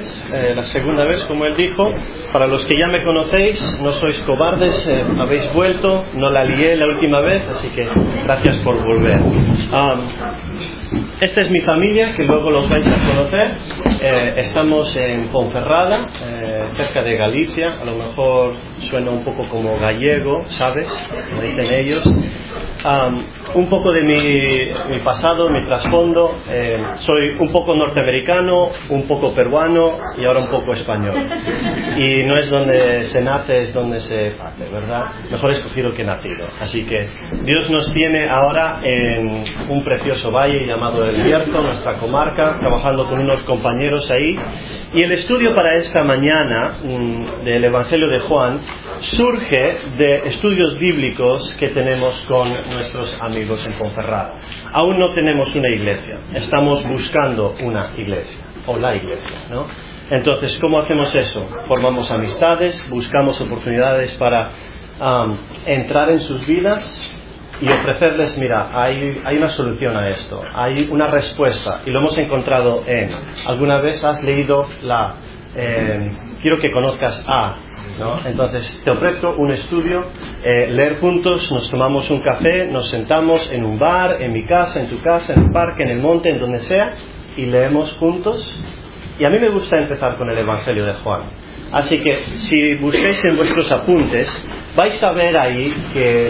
vez, la segunda vez, como él dijo. Para los que ya me conocéis, no sois cobardes, habéis vuelto, no la lié la última vez, así que gracias por volver. Esta es mi familia, que luego los vais a conocer. Estamos en Ponferrada, cerca de Galicia. A lo mejor suena un poco como gallego, ¿sabes? Como dicen ellos. Un poco de mi pasado, mi trasfondo. Soy un poco norteamericano, un poco peruano y ahora un poco español. Y no es donde se nace, es donde se parte, ¿verdad? Mejor escogido que nacido. Así que Dios nos tiene ahora en un precioso valle llamado El Bierzo, nuestra comarca, trabajando con unos compañeros ahí. Y el estudio para esta mañana del Evangelio de Juan surge de estudios bíblicos que tenemos con nuestros amigos en Ponferrada. Aún no tenemos una iglesia, estamos buscando una iglesia, o la iglesia, ¿no? Entonces, ¿cómo hacemos eso? Formamos amistades, buscamos oportunidades para entrar en sus vidas y ofrecerles, mira, hay una solución a esto, hay una respuesta, y lo hemos encontrado en, ¿alguna vez has leído quiero que conozcas a, ¿no? Entonces te ofrezco un estudio, leer juntos, nos tomamos un café, nos sentamos en un bar, en mi casa, en tu casa, en el parque, en el monte, en donde sea, y leemos juntos. Y a mí me gusta empezar con el Evangelio de Juan. Así que si busquéis en vuestros apuntes, vais a ver ahí que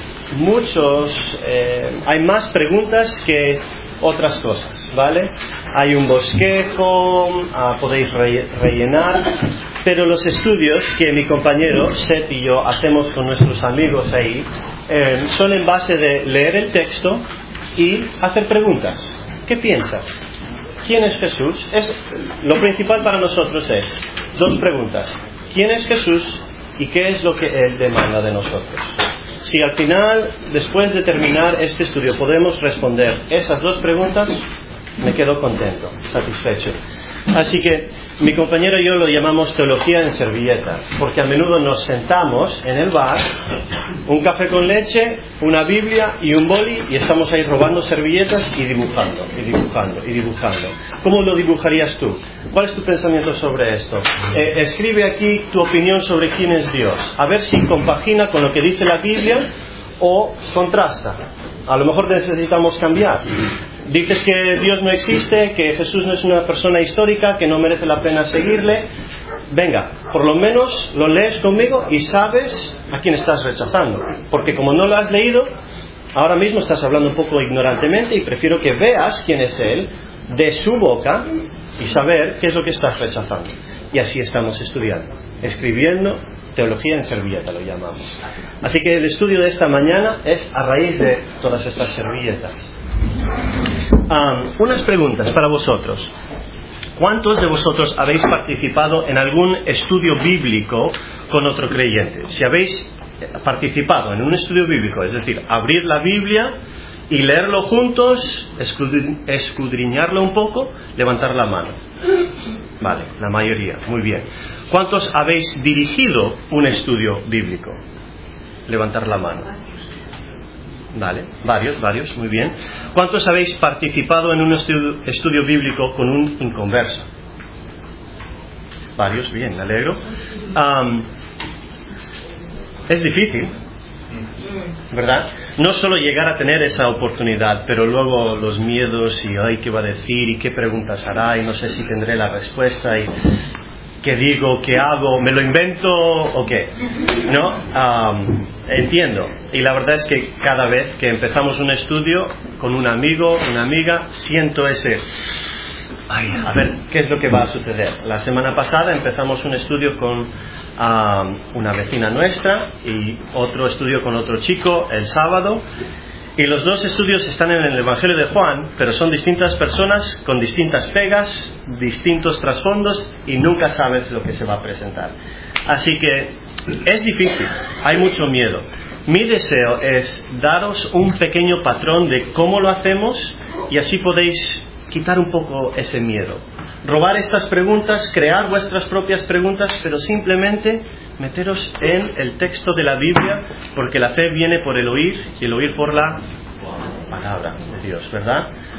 hay más preguntas que otras cosas, ¿vale? Hay un bosquejo, podéis rellenar, pero los estudios que mi compañero Seth y yo hacemos con nuestros amigos ahí son en base de leer el texto y hacer preguntas. ¿Qué piensas? ¿Quién es Jesús? Lo principal para nosotros es dos preguntas. ¿Quién es Jesús y qué es lo que Él demanda de nosotros? Si al final, después de terminar este estudio, podemos responder esas dos preguntas, me quedo contento, satisfecho. Así que mi compañero y yo lo llamamos teología en servilleta, porque a menudo nos sentamos en el bar, un café con leche, una Biblia y un boli, y estamos ahí robando servilletas y dibujando, y dibujando, y dibujando. ¿Cómo lo dibujarías tú? ¿Cuál es tu pensamiento sobre esto? Escribe aquí tu opinión sobre quién es Dios, a ver si compagina con lo que dice la Biblia o contrasta. A lo mejor necesitamos cambiar. Dices que Dios no existe, que Jesús no es una persona histórica, que no merece la pena seguirle. Venga, por lo menos lo lees conmigo y sabes a quién estás rechazando. Porque como no lo has leído, ahora mismo estás hablando un poco ignorantemente y prefiero que veas quién es Él de su boca y saber qué es lo que estás rechazando. Y así estamos estudiando, escribiendo teología en servilleta, lo llamamos. Así que el estudio de esta mañana es a raíz de todas estas servilletas. Unas preguntas para vosotros. ¿Cuántos de vosotros habéis participado en algún estudio bíblico con otro creyente? Si habéis participado en un estudio bíblico, es decir, abrir la Biblia y leerlo juntos, escudriñarlo un poco, levantar la mano. Vale, la mayoría, muy bien. ¿Cuántos habéis dirigido un estudio bíblico? Levantar la mano. Vale, varios, muy bien. ¿Cuántos habéis participado en un estudio bíblico con un inconverso? Varios, bien, me alegro. Es difícil, ¿verdad? No solo llegar a tener esa oportunidad, pero luego los miedos y ay, ¿qué va a decir? ¿Y qué preguntas hará? Y no sé si tendré la respuesta y ¿qué digo? ¿Qué hago? ¿Me lo invento o qué? ¿No? Entiendo. Y la verdad es que cada vez que empezamos un estudio con un amigo, una amiga, siento ese... Ay, a ver, ¿qué es lo que va a suceder? La semana pasada empezamos un estudio con una vecina nuestra y otro estudio con otro chico el sábado. Y los dos estudios están en el Evangelio de Juan, pero son distintas personas con distintas pegas, distintos trasfondos y nunca sabes lo que se va a presentar. Así que es difícil, hay mucho miedo. Mi deseo es daros un pequeño patrón de cómo lo hacemos y así podéis quitar un poco ese miedo. Robar estas preguntas, crear vuestras propias preguntas, pero simplemente meteros en el texto de la Biblia, porque la fe viene por el oír y el oír por la palabra de Dios, ¿verdad?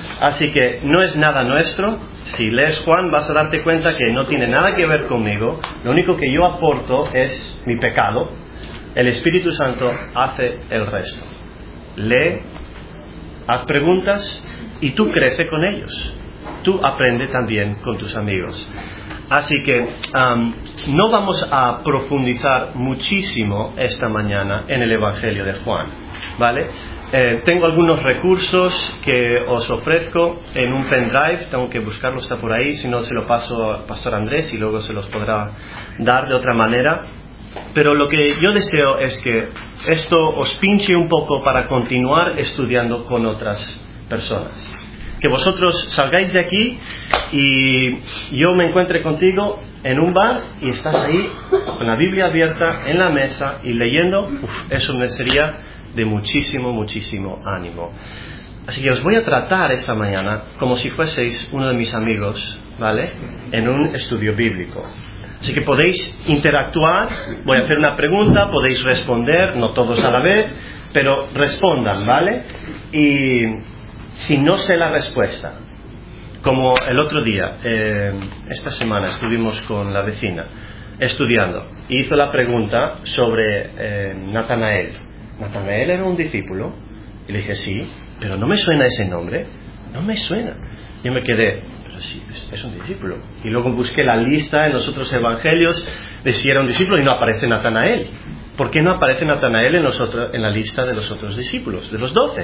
Así que no es nada nuestro. Si lees Juan vas a darte cuenta que no tiene nada que ver conmigo. Lo único que yo aporto es mi pecado. El Espíritu Santo hace el resto. Lee, haz preguntas y tú crece con ellos. Tú aprende también con tus amigos. Así que no vamos a profundizar muchísimo esta mañana en el Evangelio de Juan, ¿vale? Tengo algunos recursos que os ofrezco en un pendrive, tengo que buscarlo, está por ahí, si no se lo paso al pastor Andrés y luego se los podrá dar de otra manera. Pero lo que yo deseo es que esto os pinche un poco para continuar estudiando con otras personas. Que vosotros salgáis de aquí y yo me encuentre contigo en un bar y estás ahí con la Biblia abierta en la mesa y leyendo. Eso me sería de muchísimo, muchísimo ánimo. Así que os voy a tratar esta mañana como si fueseis uno de mis amigos, ¿vale? En un estudio bíblico. Así que podéis interactuar, voy a hacer una pregunta, podéis responder, no todos a la vez, pero respondan, ¿vale? Y si no sé la respuesta, como el otro día, esta semana estuvimos con la vecina estudiando, y hizo la pregunta sobre Natanael. ¿Natanael era un discípulo? Y le dije, sí, pero no me suena ese nombre, no me suena. Yo me quedé, pero sí, es un discípulo. Y luego busqué la lista en los otros evangelios de si era un discípulo y no aparece Natanael. ¿Por qué no aparece Natanael en la lista de los otros discípulos, de los 12?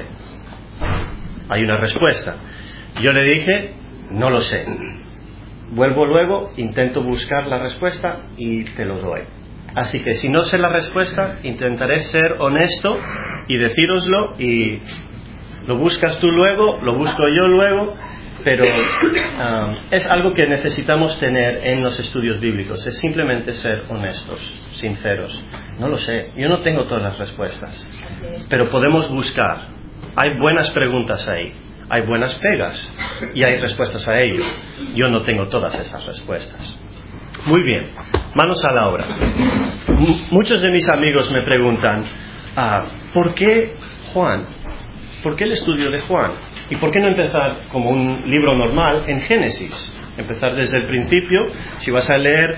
Hay una respuesta. Yo le dije, no lo sé. Vuelvo luego, intento buscar la respuesta y te lo doy. Así que si no sé la respuesta, intentaré ser honesto y decíroslo, y lo buscas tú luego, lo busco yo luego, pero es algo que necesitamos tener en los estudios bíblicos, es simplemente ser honestos, sinceros. No lo sé, yo no tengo todas las respuestas, pero podemos buscar. Hay buenas preguntas ahí, hay buenas pegas y hay respuestas a ello. Yo no tengo todas esas respuestas. Muy bien, manos a la obra. Muchos de mis amigos me preguntan, ¿por qué Juan? ¿Por qué el estudio de Juan? ¿Y por qué no empezar como un libro normal en Génesis? Empezar desde el principio. Si vas a leer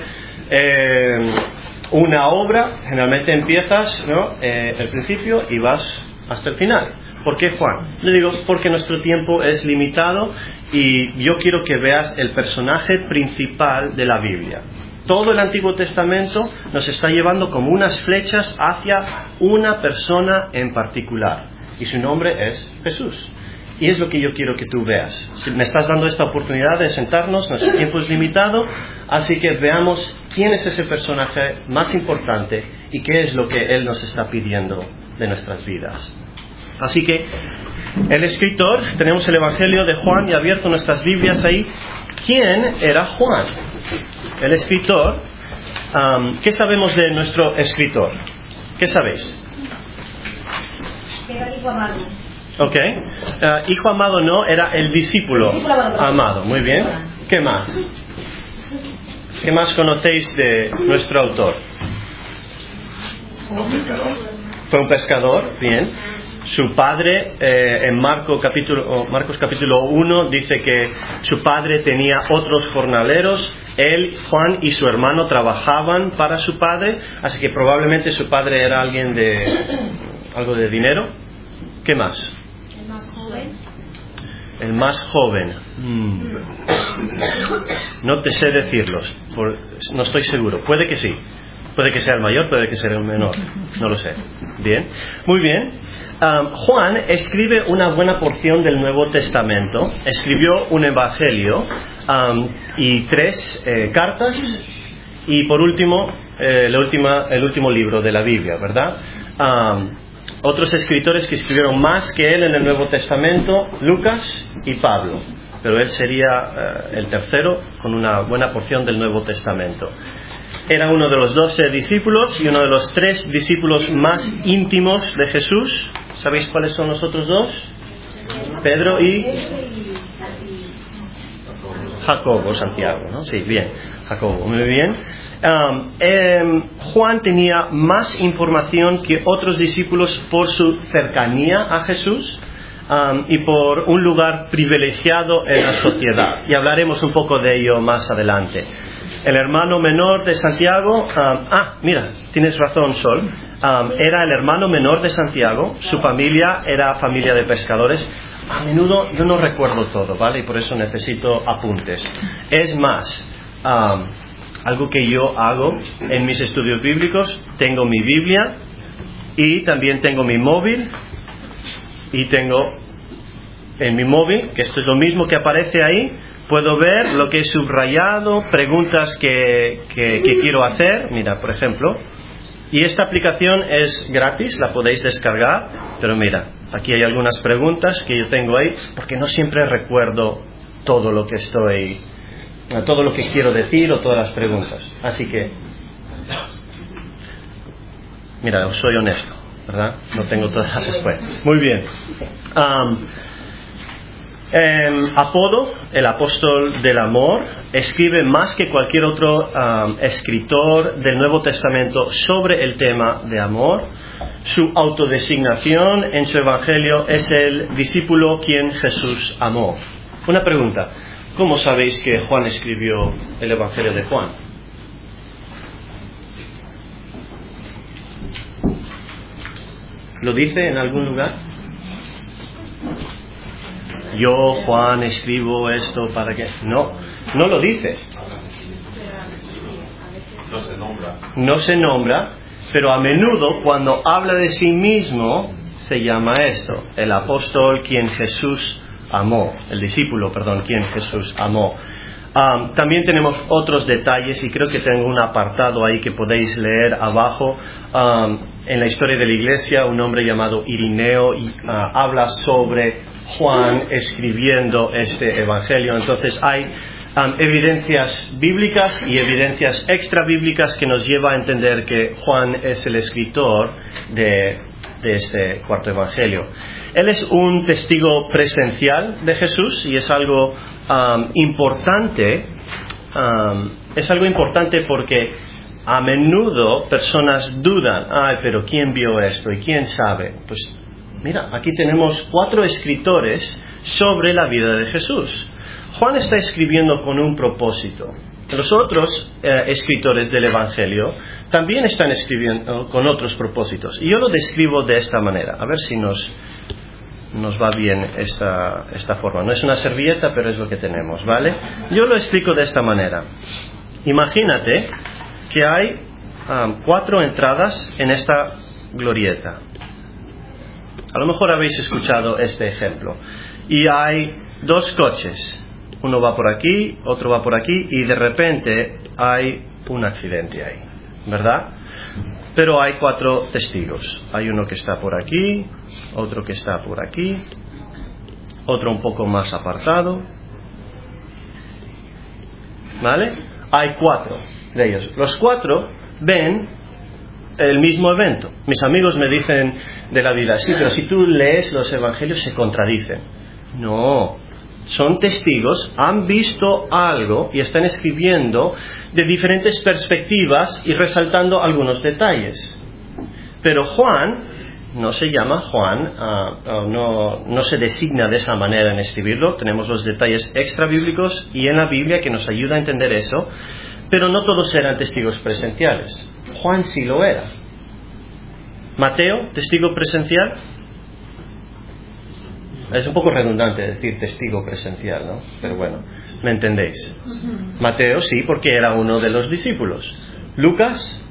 una obra, generalmente empiezas, ¿no?, el principio y vas hasta el final. ¿Por qué Juan? Le digo, porque nuestro tiempo es limitado y yo quiero que veas el personaje principal de la Biblia. Todo el Antiguo Testamento nos está llevando como unas flechas hacia una persona en particular. Y su nombre es Jesús. Y es lo que yo quiero que tú veas. Si me estás dando esta oportunidad de sentarnos, nuestro tiempo es limitado, así que veamos quién es ese personaje más importante y qué es lo que Él nos está pidiendo de nuestras vidas. Así que el escritor, tenemos el Evangelio de Juan y abierto nuestras Biblias ahí. ¿Quién era Juan? El escritor. ¿Qué sabemos de nuestro escritor? ¿Qué sabéis? Era hijo amado. Ok. Hijo amado no, era el discípulo amado. Muy bien. ¿Qué más? ¿Qué más conocéis de nuestro autor? Fue un pescador, bien. Su padre, en Marcos capítulo 1, dice que su padre tenía otros jornaleros. Él, Juan y su hermano trabajaban para su padre, así que probablemente su padre era alguien de algo de dinero. ¿Qué más? El más joven. El más joven. No te sé decirlos, no estoy seguro. Puede que sí. Puede que sea el mayor, puede que sea el menor. No lo sé. Bien. Muy bien. Juan escribe una buena porción del Nuevo Testamento. Escribió un evangelio y 3 cartas. Y por último, el último libro de la Biblia, ¿verdad? Otros escritores que escribieron más que él en el Nuevo Testamento, Lucas y Pablo. Pero él sería el tercero con una buena porción del Nuevo Testamento. Era uno de los 12 discípulos y uno de los 3 discípulos más íntimos de Jesús. ¿Sabéis cuáles son los otros 2? Pedro y Jacobo, Santiago, ¿no? Sí, bien, Jacobo, muy bien. Juan tenía más información que otros discípulos por su cercanía a Jesús. y por un lugar privilegiado en la sociedad. Y hablaremos un poco de ello más adelante. El hermano menor de Santiago, mira, tienes razón, Sol, era el hermano menor de Santiago, su familia era familia de pescadores. A menudo yo no recuerdo todo, ¿vale? Y por eso necesito apuntes. Es más, algo que yo hago en mis estudios bíblicos, tengo mi Biblia y también tengo mi móvil y tengo en mi móvil, que esto es lo mismo que aparece ahí, puedo ver lo que he subrayado, preguntas que quiero hacer. Mira, por ejemplo, y esta aplicación es gratis, la podéis descargar, pero mira, aquí hay algunas preguntas que yo tengo ahí, porque no siempre recuerdo todo lo que quiero decir o todas las preguntas. Así que, mira, os soy honesto, ¿verdad? No tengo todas las respuestas. Muy bien. Apodo, el apóstol del amor, escribe más que cualquier otro escritor del Nuevo Testamento sobre el tema de amor. Su autodesignación en su evangelio es el discípulo quien Jesús amó. Una pregunta: ¿cómo sabéis que Juan escribió el evangelio de Juan? ¿Lo dice en algún lugar? Yo, Juan, escribo esto para que... No lo dice. No se nombra, pero a menudo cuando habla de sí mismo se llama esto, el apóstol quien Jesús amó, el discípulo, quien Jesús amó. También tenemos otros detalles y creo que tengo un apartado ahí que podéis leer abajo. En la historia de la iglesia, un hombre llamado Irineo habla sobre Juan escribiendo este evangelio. Entonces hay evidencias bíblicas y evidencias extra bíblicas que nos lleva a entender que Juan es el escritor de este cuarto evangelio. Él es un testigo presencial de Jesús y es algo importante. Es algo importante porque a menudo personas dudan, pero ¿quién vio esto? ¿Y quién sabe? Pues mira, aquí tenemos 4 escritores sobre la vida de Jesús. Juan está escribiendo con un propósito. Los otros escritores del Evangelio también están escribiendo con otros propósitos. Y yo lo describo de esta manera. A ver si nos va bien esta forma. No es una servilleta, pero es lo que tenemos, ¿vale? Yo lo explico de esta manera. Imagínate que hay 4 entradas en esta glorieta. A lo mejor habéis escuchado este ejemplo. Y hay 2 coches. Uno va por aquí, otro va por aquí, y de repente hay un accidente ahí, ¿verdad? Pero hay 4 testigos. Hay uno que está por aquí, otro que está por aquí, otro un poco más apartado. ¿Vale? Hay 4 de ellos. Los 4 ven el mismo evento. Mis amigos me dicen de la Biblia, sí, pero si tú lees los evangelios se contradicen. No, son testigos, han visto algo y están escribiendo de diferentes perspectivas y resaltando algunos detalles. Pero Juan no se llama Juan, no se designa de esa manera en escribirlo. Tenemos los detalles extra bíblicos y en la Biblia que nos ayuda a entender eso, pero no todos eran testigos presenciales. Juan sí lo era. Mateo, testigo presencial. Es un poco redundante decir testigo presencial, ¿no? Pero bueno, ¿me entendéis? Mateo sí, porque era uno de los discípulos. Lucas.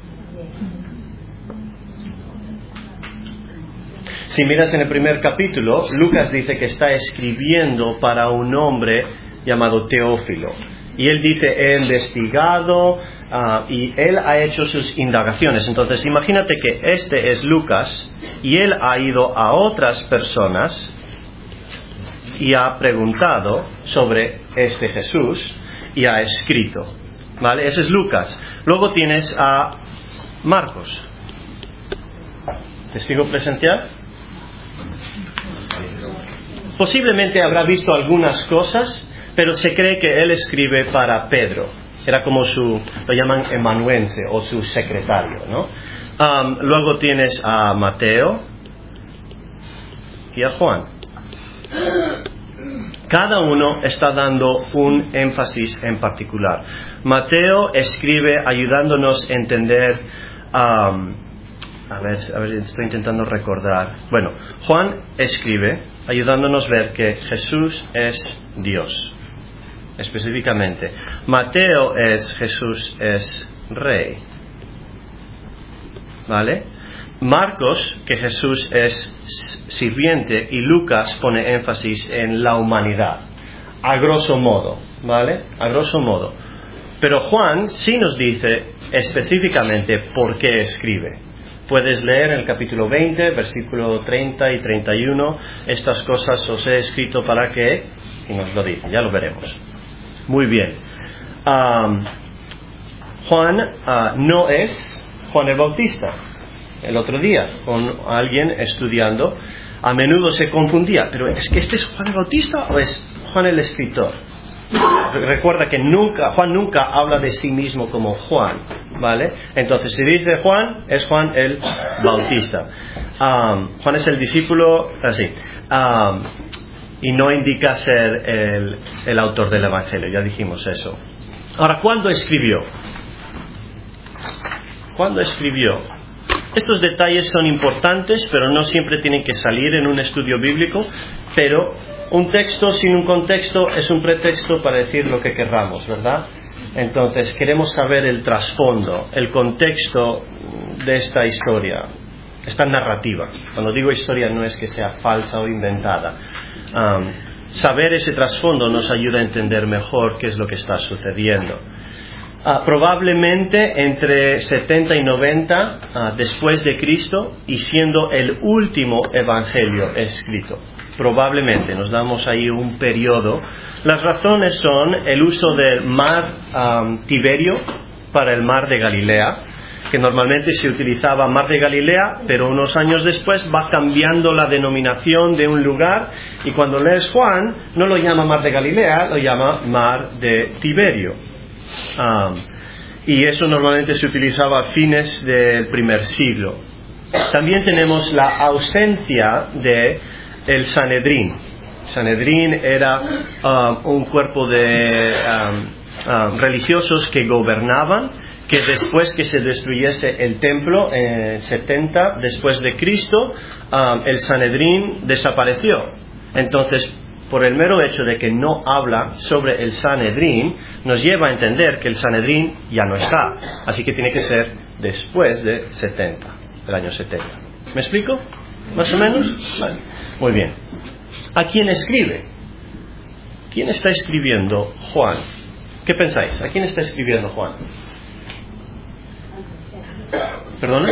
Si miras en el primer capítulo, Lucas dice que está escribiendo para un hombre llamado Teófilo. Y él dice, he investigado y él ha hecho sus indagaciones. Entonces, imagínate que este es Lucas y él ha ido a otras personas y ha preguntado sobre este Jesús y ha escrito. ¿Vale? Ese es Lucas. Luego tienes a Marcos. ¿Testigo presencial? Posiblemente habrá visto algunas cosas, pero se cree que él escribe para Pedro. Era como lo llaman amanuense o su secretario, ¿no? Luego tienes a Mateo y a Juan. Cada uno está dando un énfasis en particular. Mateo escribe ayudándonos a entender, a ver, estoy intentando recordar. Bueno, Juan escribe ayudándonos a ver que Jesús es Dios, específicamente. Mateo Jesús es Rey, ¿vale? Marcos, que Jesús es sirviente, y Lucas pone énfasis en la humanidad, a grosso modo, ¿vale? A grosso modo. Pero Juan sí nos dice específicamente por qué escribe. Puedes leer en el capítulo 20, versículo 30 y 31, estas cosas os he escrito para que, y nos lo dice, ya lo veremos. Muy bien. Juan no es Juan el Bautista. El otro día, con alguien estudiando, a menudo se confundía, pero ¿es que este es Juan el Bautista o es Juan el escritor? Recuerda que Juan nunca habla de sí mismo como Juan, ¿vale? Entonces, si dice Juan, es Juan el Bautista. Juan es el discípulo, así, y no indica ser el autor del Evangelio, ya dijimos eso. Ahora, ¿cuándo escribió? ¿Cuándo escribió? Estos detalles son importantes, pero no siempre tienen que salir en un estudio bíblico, pero un texto sin un contexto es un pretexto para decir lo que querramos, ¿verdad? Entonces, queremos saber el trasfondo, el contexto de esta historia, esta narrativa. Cuando digo historia no es que sea falsa o inventada. Saber ese trasfondo nos ayuda a entender mejor qué es lo que está sucediendo. Probablemente entre 70 y 90 después de Cristo, y siendo el último evangelio escrito. Probablemente, nos damos ahí un periodo. Las razones son el uso del mar Tiberio para el mar de Galilea, que normalmente se utilizaba mar de Galilea, pero unos años después va cambiando la denominación de un lugar, y cuando lees Juan no lo llama mar de Galilea, lo llama mar de Tiberio. Y eso normalmente se utilizaba a fines del primer siglo. También tenemos la ausencia de el Sanedrín. Sanedrín era un cuerpo de religiosos que gobernaban, que después que se destruyese el templo en 70 después de Cristo, el Sanedrín desapareció. Entonces, por el mero hecho de que no habla sobre el Sanedrín, nos lleva a entender que el Sanedrín ya no está. Así que tiene que ser después de 70, del año 70. ¿Me explico? ¿Más o menos? Vale. Muy bien. ¿A quién escribe? ¿Quién está escribiendo Juan? ¿Qué pensáis? ¿A quién está escribiendo Juan? ¿Perdona?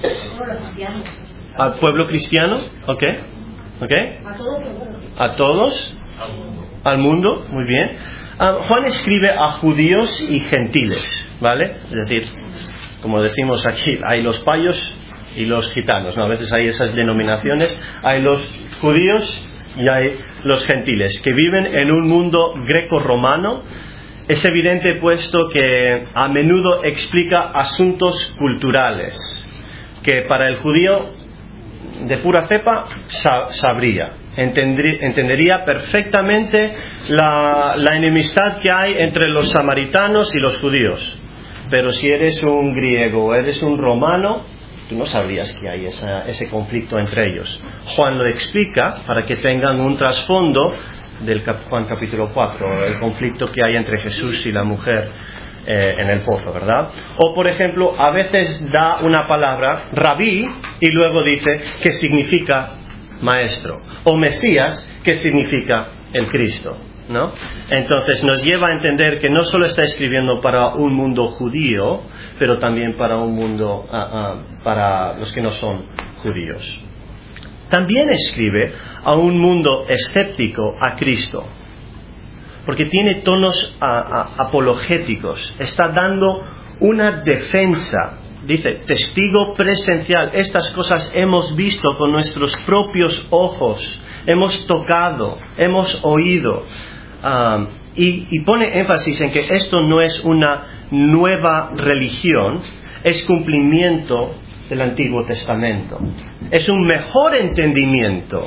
¿Al pueblo cristiano? ¿Ok? ¿Ok? ¿A todos? ¿Al mundo? Muy bien. Juan escribe a judíos y gentiles, ¿vale? Es decir, como decimos aquí, hay los payos y los gitanos, ¿no? A veces hay esas denominaciones. Hay los judíos y hay los gentiles, que viven en un mundo greco-romano. Es evidente, puesto que a menudo explica asuntos culturales, que para el judío de pura cepa sabría, entendería perfectamente la enemistad que hay entre los samaritanos y los judíos. Pero si eres un griego o eres un romano, tú no sabrías que hay ese conflicto entre ellos. Juan lo explica para que tengan un trasfondo del Juan capítulo 4, el conflicto que hay entre Jesús y la mujer en el pozo, ¿verdad? O, por ejemplo, a veces da una palabra, rabí, y luego dice que significa maestro, o Mesías, que significa el Cristo, ¿no? Entonces nos lleva a entender que no solo está escribiendo para un mundo judío, pero también para un mundo, para los que no son judíos. También escribe a un mundo escéptico a Cristo, porque tiene tonos apologéticos. Está dando una defensa. Dice, testigo presencial. Estas cosas hemos visto con nuestros propios ojos. Hemos tocado, hemos oído. Y pone énfasis en que esto no es una nueva religión, es cumplimiento del Antiguo Testamento. Es un mejor entendimiento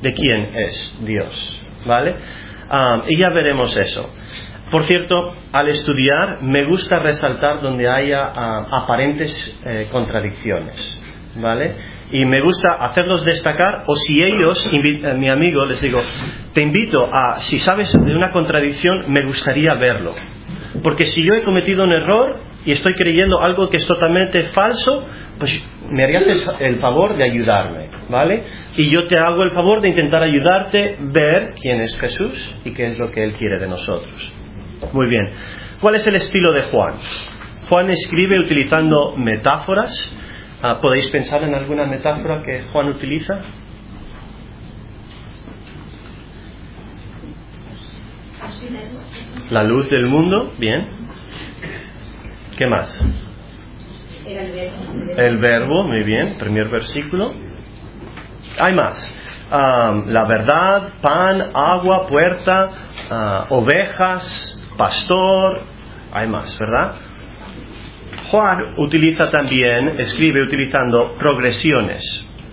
de quién es Dios, ¿vale? Y ya veremos eso. Por cierto, al estudiar me gusta resaltar donde haya aparentes contradicciones, ¿vale? Y me gusta hacerlos destacar, o si ellos, mi amigo, les digo, te invito a, si sabes de una contradicción, me gustaría verlo. Porque si yo he cometido un error y estoy creyendo algo que es totalmente falso, pues me harías el favor de ayudarme, ¿vale? Y yo te hago el favor de intentar ayudarte a ver quién es Jesús y qué es lo que Él quiere de nosotros. Muy bien. ¿Cuál es el estilo de Juan? Juan escribe utilizando metáforas. ¿Podéis pensar en alguna metáfora que Juan utiliza? La luz del mundo, bien. ¿Qué más? El verbo, muy bien, primer versículo. Hay más. La verdad, pan, agua, puerta, ovejas, pastor, hay más, ¿verdad? Juan utiliza también, escribe utilizando progresiones.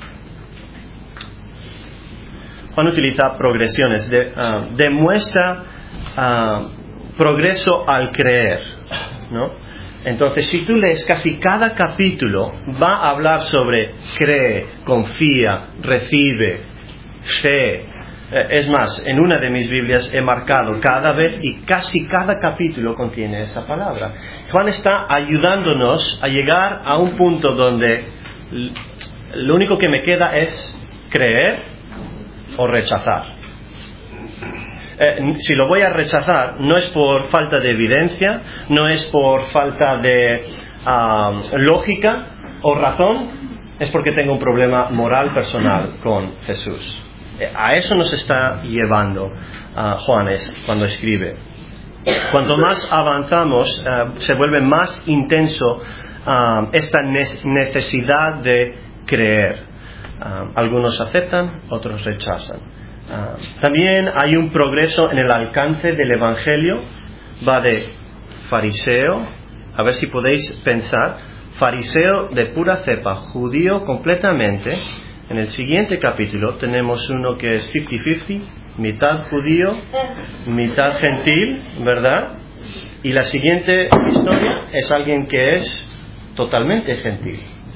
Juan utiliza progresiones, demuestra progreso al creer, ¿no? Entonces, si tú lees casi cada capítulo, va a hablar sobre cree, confía, recibe, fe. Es más, en una de mis Biblias he marcado cada vez y casi cada capítulo contiene esa palabra. Juan está ayudándonos a llegar a un punto donde lo único que me queda es creer o rechazar. Si lo voy a rechazar, no es por falta de evidencia, no es por falta de lógica o razón, es porque tengo un problema moral personal con Jesús. A eso nos está llevando Juan cuando escribe. Cuanto más avanzamos, se vuelve más intenso esta necesidad de creer. Algunos aceptan, otros rechazan. También hay un progreso en el alcance del Evangelio. Va de fariseo, a ver si podéis pensar, fariseo de pura cepa, judío completamente. En el siguiente capítulo tenemos uno que es 50-50, mitad judío, mitad gentil, ¿verdad? Y la siguiente historia es alguien que es totalmente gentil.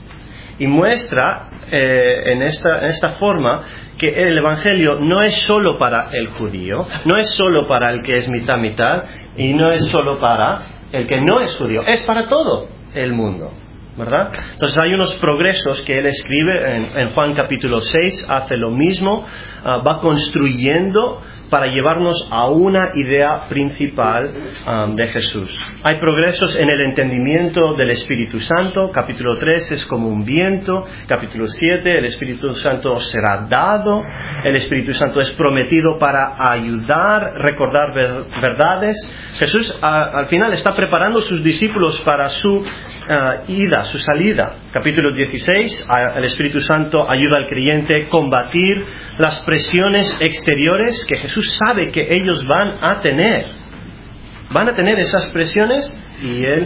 Y muestra en esta forma que el Evangelio no es solo para el judío, no es solo para el que es mitad, y no es solo para el que no es judío, es para todo el mundo, ¿verdad? Entonces hay unos progresos que él escribe en Juan capítulo 6, hace lo mismo, va construyendo para llevarnos a una idea principal de Jesús. Hay progresos en el entendimiento del Espíritu Santo. Capítulo 3 es como un viento. Capítulo 7, el Espíritu Santo será dado. El Espíritu Santo es prometido para ayudar, recordar verdades. Jesús al final está preparando a sus discípulos para su ida, su salida. Capítulo 16, el Espíritu Santo ayuda al creyente a combatir las presiones exteriores que Jesús sabe que ellos van a tener. Van a tener esas presiones y Él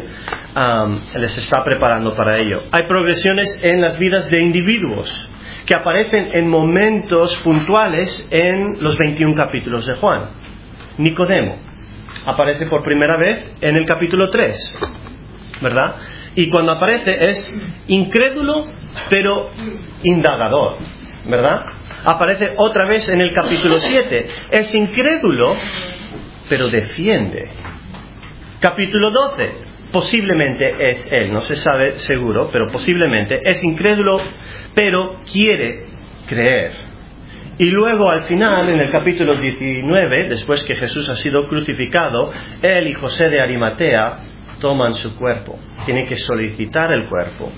les está preparando para ello. Hay progresiones en las vidas de individuos que aparecen en momentos puntuales en los 21 capítulos de Juan. Nicodemo aparece por primera vez en el capítulo 3, ¿verdad? Y cuando aparece es incrédulo pero indagador, ¿verdad? Aparece otra vez en el capítulo 7. Es incrédulo pero defiende. Capítulo 12. Posiblemente es él, no se sabe seguro, pero posiblemente es incrédulo pero quiere creer. Y luego al final, en el capítulo 19, después que Jesús ha sido crucificado, él y José de Arimatea toman su cuerpo. Tienen que solicitar el cuerpo.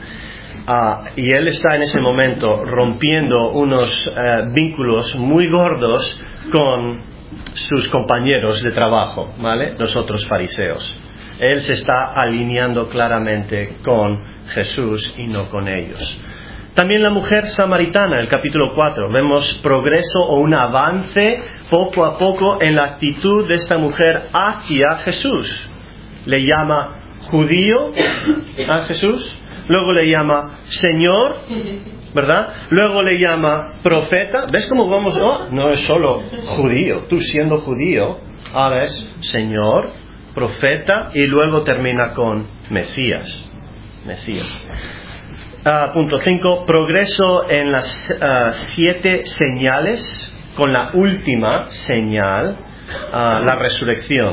Y él está en ese momento rompiendo unos vínculos muy gordos con sus compañeros de trabajo, ¿vale? Los otros fariseos. Él se está alineando claramente con Jesús y no con ellos. También la mujer samaritana, el capítulo 4, vemos progreso o un avance poco a poco en la actitud de esta mujer hacia Jesús. Le llama judío a Jesús, luego le llama Señor, ¿verdad? Luego le llama profeta. ¿Ves cómo vamos? No es solo judío, tú siendo judío, ahora es Señor, profeta, y luego termina con Mesías. Punto 5, progreso en las 7 señales, con la última señal, la resurrección.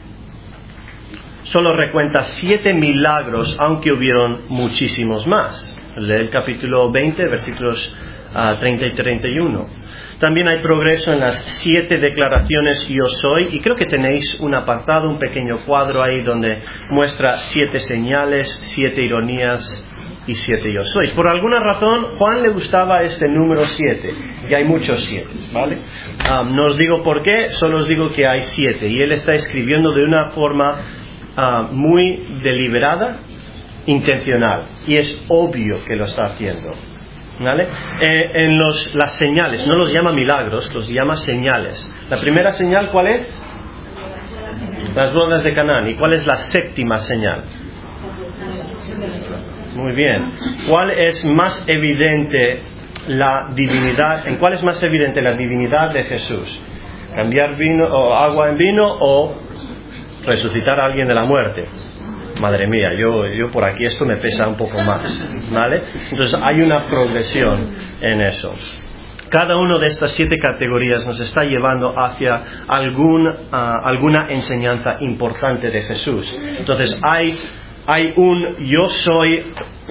Solo recuenta 7 milagros, aunque hubieron muchísimos más. Lee el capítulo 20, versículos 30 y 31. También hay progreso en las 7 declaraciones yo soy, y creo que tenéis un apartado, un pequeño cuadro ahí donde muestra 7 señales, 7 ironías y 7 yo sois. Por alguna razón, Juan le gustaba este número 7, y hay muchos 7, ¿vale? No os digo por qué, solo os digo que hay 7, y él está escribiendo de una forma muy deliberada, intencional, y es obvio que lo está haciendo, ¿vale? En las señales, no los llama milagros, los llama señales. La primera señal, ¿cuál es? Las bodas de Canaán. ¿Y cuál es la 7ª señal? Muy bien. ¿Cuál es más evidente la divinidad? ¿En cuál es más evidente la divinidad de Jesús? ¿Cambiar vino o agua en vino o resucitar a alguien de la muerte? Madre mía, yo por aquí esto me pesa un poco más, ¿vale? Entonces hay una progresión en eso. Cada una de estas 7 categorías nos está llevando hacia alguna enseñanza importante de Jesús. Entonces hay un yo soy,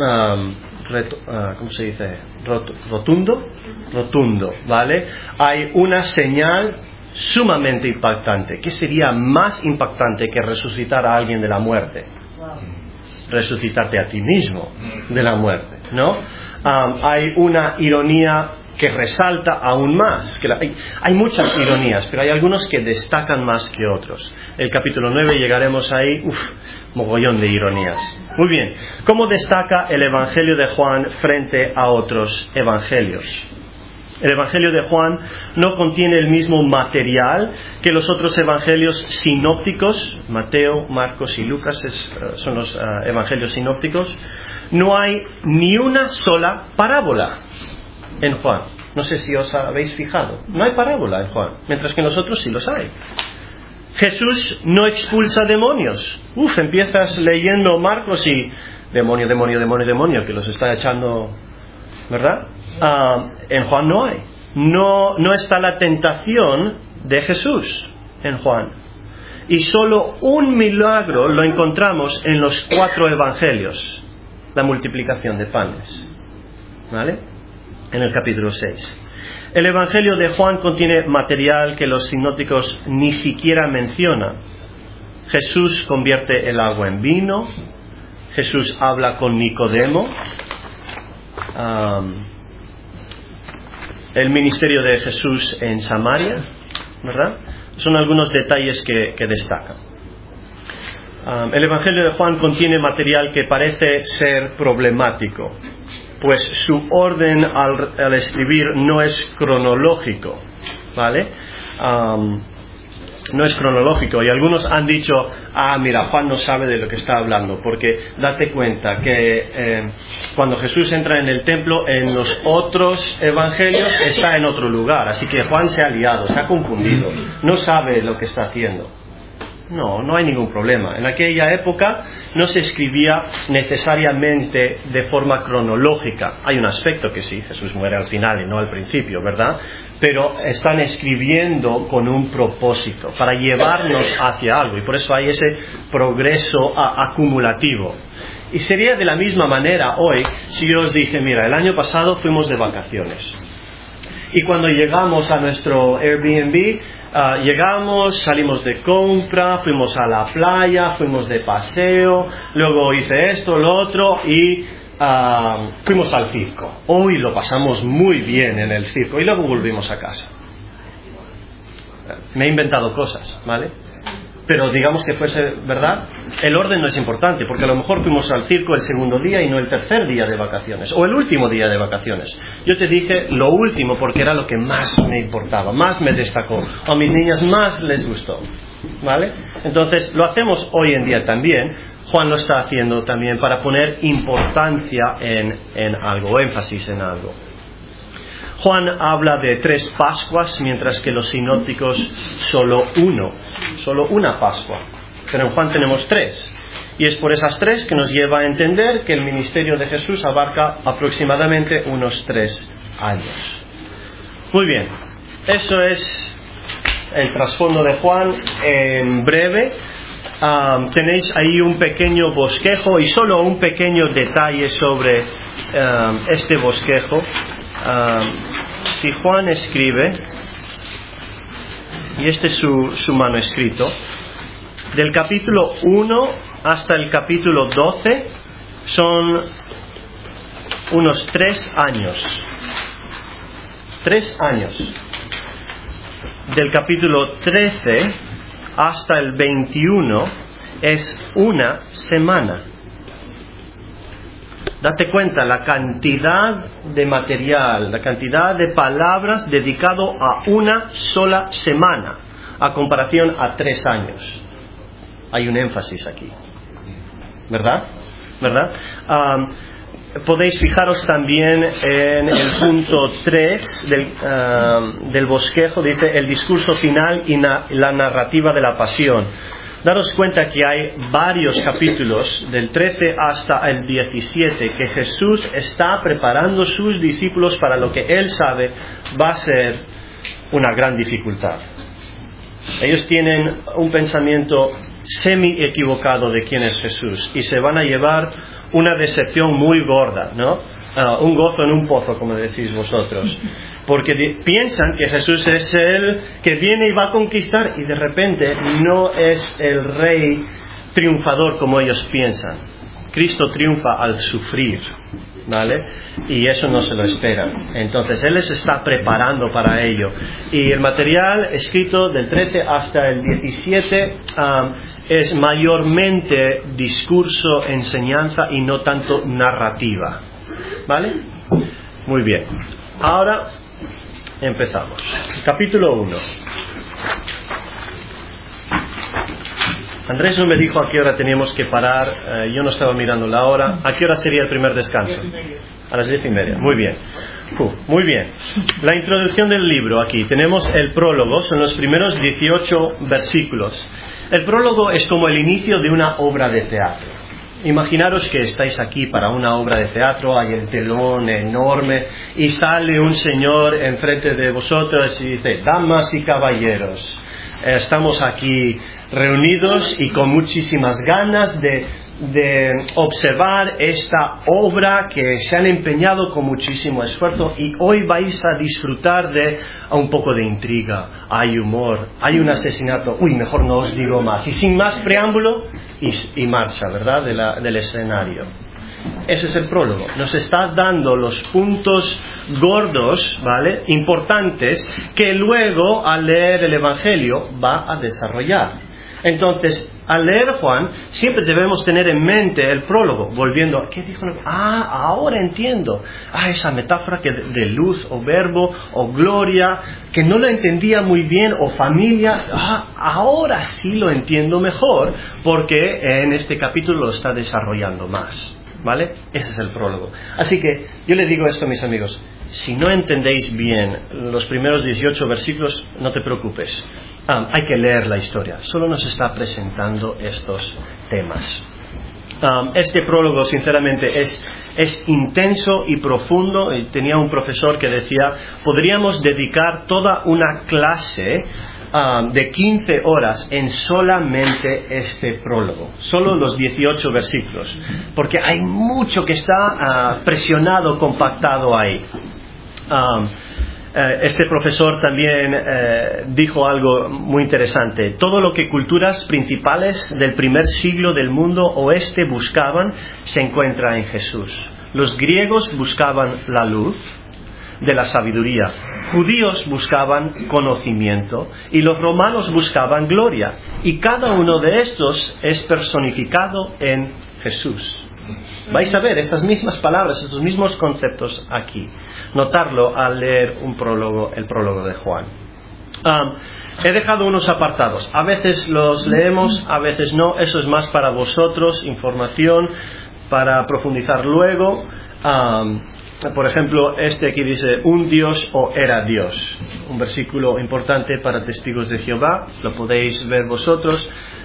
¿cómo se dice? Rotundo, ¿vale? Hay una señal sumamente impactante. ¿Qué sería más impactante que resucitar a alguien de la muerte? Resucitarte a ti mismo de la muerte, ¿no? Hay una ironía que resalta aún más. Hay muchas ironías, pero hay algunos que destacan más que otros. El capítulo 9 llegaremos ahí, mogollón de ironías. Muy bien, ¿cómo destaca el Evangelio de Juan frente a otros evangelios? El Evangelio de Juan no contiene el mismo material que los otros evangelios sinópticos. Mateo, Marcos y Lucas son los evangelios sinópticos. No hay ni una sola parábola en Juan. No sé si os habéis fijado. No hay parábola en Juan, mientras que en los otros sí los hay. Jesús no expulsa demonios. Empiezas leyendo Marcos y demonio, que los está echando, ¿verdad? En Juan no hay. No está la tentación de Jesús en Juan. Y solo un milagro lo encontramos en los 4 evangelios. La multiplicación de panes, ¿vale? En el capítulo 6. El Evangelio de Juan contiene material que los sinópticos ni siquiera mencionan. Jesús convierte el agua en vino. Jesús habla con Nicodemo. El ministerio de Jesús en Samaria, ¿verdad? Son algunos detalles que destacan. El Evangelio de Juan contiene material que parece ser problemático, pues su orden al escribir no es cronológico, ¿vale? No es cronológico, y algunos han dicho, mira, Juan no sabe de lo que está hablando, porque date cuenta que cuando Jesús entra en el templo, en los otros evangelios está en otro lugar, así que Juan se ha liado, se ha confundido, no sabe lo que está haciendo. No hay ningún problema. En aquella época no se escribía necesariamente de forma cronológica. Hay un aspecto que sí, Jesús muere al final y no al principio, ¿verdad? Pero están escribiendo con un propósito, para llevarnos hacia algo, y por eso hay ese progreso acumulativo. Y sería de la misma manera hoy si yo os dije, mira, el año pasado fuimos de vacaciones. Y cuando llegamos a nuestro Airbnb, salimos de compra, fuimos a la playa, fuimos de paseo, luego hice esto, lo otro y fuimos al circo. Hoy lo pasamos muy bien en el circo y luego volvimos a casa. Me he inventado cosas, ¿vale? pero digamos que fuese verdad, el orden no es importante, porque a lo mejor fuimos al circo el segundo día y no el tercer día de vacaciones, o el último día de vacaciones. Yo te dije lo último porque era lo que más me importaba, más me destacó, o a mis niñas más les gustó, ¿vale? Entonces, lo hacemos hoy en día también. Juan lo está haciendo también para poner importancia en algo, énfasis en algo. Juan habla de 3 Pascuas, mientras que los sinópticos solo una Pascua. Pero en Juan tenemos 3. Y es por esas 3 que nos lleva a entender que el ministerio de Jesús abarca aproximadamente unos 3 años. Muy bien, eso es el trasfondo de Juan en breve. Tenéis ahí un pequeño bosquejo y solo un pequeño detalle sobre este bosquejo. Si Juan escribe, y este es su manuscrito, del capítulo 1 hasta el capítulo 12 son unos 3 años. 3 años. Del capítulo 13 hasta el 21 es una semana. Date cuenta la cantidad de material, la cantidad de palabras dedicado a una sola semana, a comparación a 3 años. Hay un énfasis aquí, ¿verdad? Podéis fijaros también en el punto 3 del bosquejo, dice el discurso final y la narrativa de la pasión. Daros cuenta que hay varios capítulos, del 13 hasta el 17, que Jesús está preparando sus discípulos para lo que Él sabe va a ser una gran dificultad. Ellos tienen un pensamiento semi-equivocado de quién es Jesús y se van a llevar una decepción muy gorda, ¿no? Un gozo en un pozo, como decís vosotros. Porque piensan que Jesús es el que viene y va a conquistar y de repente no es el rey triunfador como ellos piensan. Cristo triunfa al sufrir, ¿vale? Y eso no se lo esperan. Entonces Él les está preparando para ello. Y el material escrito del 13 hasta el 17 es mayormente discurso, enseñanza y no tanto narrativa, ¿vale? Muy bien. Ahora empezamos. Capítulo 1. Andrés no me dijo a qué hora teníamos que parar. Yo no estaba mirando la hora. ¿A qué hora sería el primer descanso? A las 10:30. Muy bien. Muy bien. La introducción del libro aquí. Tenemos el prólogo. Son los primeros 18 versículos. El prólogo es como el inicio de una obra de teatro. Imaginaros que estáis aquí para una obra de teatro, hay el telón enorme y sale un señor enfrente de vosotros y dice: damas y caballeros, estamos aquí reunidos y con muchísimas ganas de observar esta obra que se han empeñado con muchísimo esfuerzo y hoy vais a disfrutar de un poco de intriga, hay humor, hay un asesinato, mejor no os digo más, y sin más preámbulo y marcha, ¿verdad?, del escenario. Ese es el prólogo. Nos está dando los puntos gordos, ¿vale?, importantes, que luego al leer el Evangelio va a desarrollar. Entonces, al leer Juan, siempre debemos tener en mente el prólogo, volviendo, ¿qué dijo? Ahora entiendo. Esa metáfora de luz, o verbo, o gloria, que no lo entendía muy bien, o familia, ahora sí lo entiendo mejor, porque en este capítulo lo está desarrollando más, ¿vale? Ese es el prólogo. Así que, yo les digo esto, mis amigos, si no entendéis bien los primeros 18 versículos, no te preocupes. Hay que leer la historia. Solo nos está presentando estos temas. Este prólogo, sinceramente, es intenso y profundo. Tenía un profesor que decía, podríamos dedicar toda una clase de 15 horas en solamente este prólogo. Solo los 18 versículos. Porque hay mucho que está presionado, compactado ahí. Este profesor también dijo algo muy interesante. Todo lo que culturas principales del primer siglo del mundo oeste buscaban se encuentra en Jesús. Los griegos buscaban la luz, de la sabiduría. Judíos buscaban conocimiento y los romanos buscaban gloria. Y cada uno de estos es personificado en Jesús. Vais a ver estas mismas palabras, estos mismos conceptos aquí. Notarlo al leer el prólogo de Juan. He dejado unos apartados. A veces los leemos, a veces no. Eso es más para vosotros, información, para profundizar luego. Por ejemplo, este aquí dice, un Dios o era Dios. Un versículo importante para testigos de Jehová. Lo podéis ver vosotros.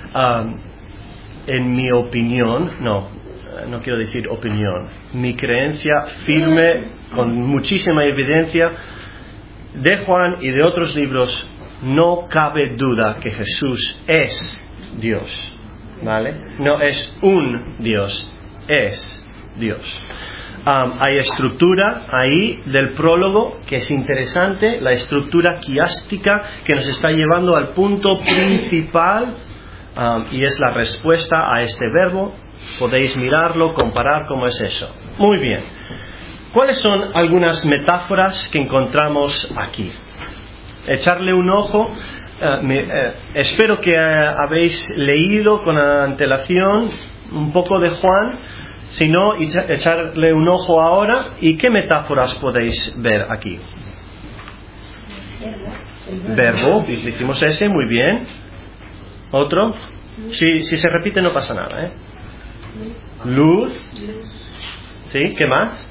En mi opinión, no quiero decir opinión, mi creencia firme, con muchísima evidencia de Juan y de otros libros, no cabe duda que Jesús es Dios, ¿vale? No es un Dios, es Dios. Hay estructura ahí del prólogo que es interesante, la estructura quiástica que nos está llevando al punto principal, y es la respuesta a este verbo. Podéis mirarlo, comparar cómo es eso. Muy bien. ¿Cuáles son algunas metáforas que encontramos aquí? Echarle un ojo. Espero que habéis leído con antelación un poco de Juan. Si no, echarle un ojo ahora. ¿Y qué metáforas podéis ver aquí? Verbo. Dijimos ese, muy bien. ¿Otro? Si se repite no pasa nada, ¿eh? Luz. ¿Sí? ¿Qué más?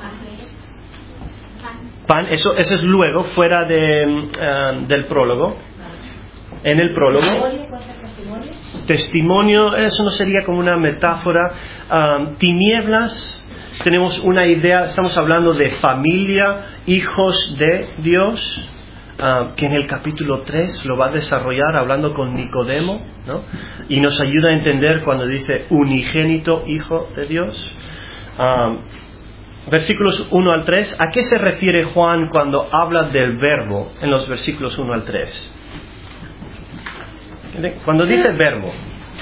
Pan. Eso es luego, fuera del prólogo. En el prólogo. Testimonio, eso no sería como una metáfora. Tinieblas. Tenemos una idea, estamos hablando de familia, hijos de Dios. Que en el capítulo 3 lo va a desarrollar hablando con Nicodemo, ¿no? Y nos ayuda a entender cuando dice unigénito hijo de Dios. Versículos 1 al 3. ¿A qué se refiere Juan cuando habla del verbo en los versículos 1 al 3? Cuando dice verbo.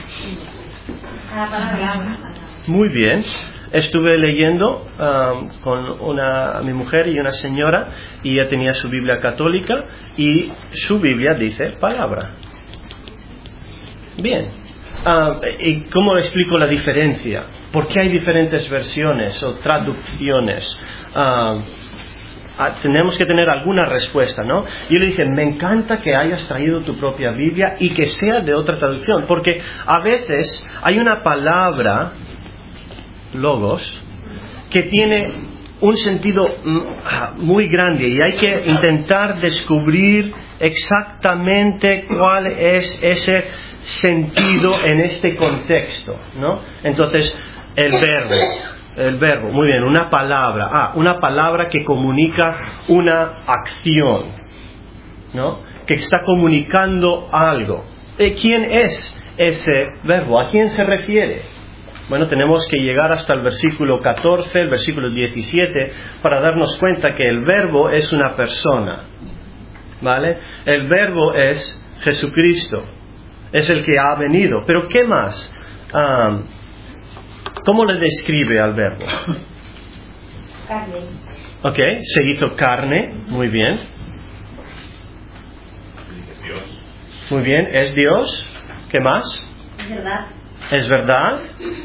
Muy bien. Estuve leyendo con mi mujer y una señora, y ella tenía su Biblia católica y su Biblia dice palabra. Bien. ¿Y cómo explico la diferencia? ¿Por qué hay diferentes versiones o traducciones? Tenemos que tener alguna respuesta, ¿no? Yo le dije, me encanta que hayas traído tu propia Biblia y que sea de otra traducción, porque a veces hay una palabra, logos, que tiene un sentido muy grande y hay que intentar descubrir exactamente cuál es ese sentido en este contexto, ¿no? Entonces, el verbo, muy bien, una palabra que comunica una acción, ¿no? Que está comunicando algo. ¿Quién es ese verbo? ¿A quién se refiere? Bueno, tenemos que llegar hasta el versículo 14, el versículo 17, para darnos cuenta que el verbo es una persona, ¿vale? El verbo es Jesucristo, es el que ha venido. Pero ¿qué más? ¿Cómo le describe al verbo? Carne. Ok, se hizo carne, muy bien. Dios. Muy bien, es Dios. ¿Qué más? Es verdad. Es verdad.